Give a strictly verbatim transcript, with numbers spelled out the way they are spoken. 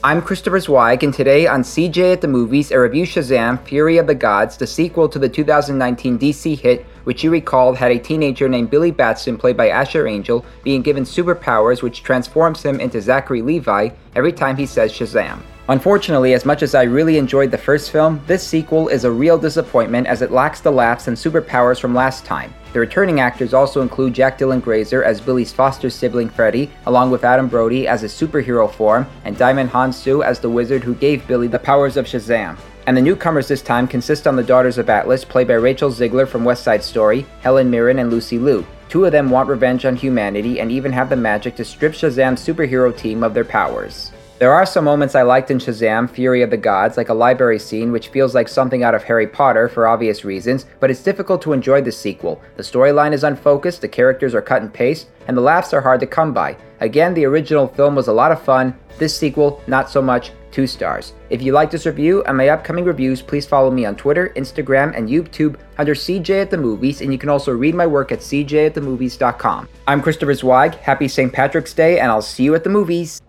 I'm Christopher Zweig, and today on C J at the Movies, I review Shazam! Fury of the Gods, the sequel to the two thousand nineteen D C hit, which you recalled had a teenager named Billy Batson, played by Asher Angel, being given superpowers which transforms him into Zachary Levi every time he says Shazam! Unfortunately, as much as I really enjoyed the first film, this sequel is a real disappointment as it lacks the laughs and superpowers from last time. The returning actors also include Jack Dylan Grazer as Billy's foster sibling Freddy, along with Adam Brody as his superhero form, and Diamond Hansu as the wizard who gave Billy the powers of Shazam! And the newcomers this time consist on the Daughters of Atlas, played by Rachel Ziegler from West Side Story, Helen Mirren, and Lucy Liu. Two of them want revenge on humanity and even have the magic to strip Shazam's superhero team of their powers. There are some moments I liked in Shazam! Fury of the Gods, like a library scene which feels like something out of Harry Potter for obvious reasons, but it's difficult to enjoy the sequel. The storyline is unfocused, the characters are cut and paste, and the laughs are hard to come by. Again, the original film was a lot of fun, this sequel, not so much, two stars. If you like this review and my upcoming reviews, please follow me on Twitter, Instagram, and YouTube under C J at the Movies, and you can also read my work at c j at the movies dot com. I'm Christopher Zweig, happy Saint Patrick's Day, and I'll see you at the movies!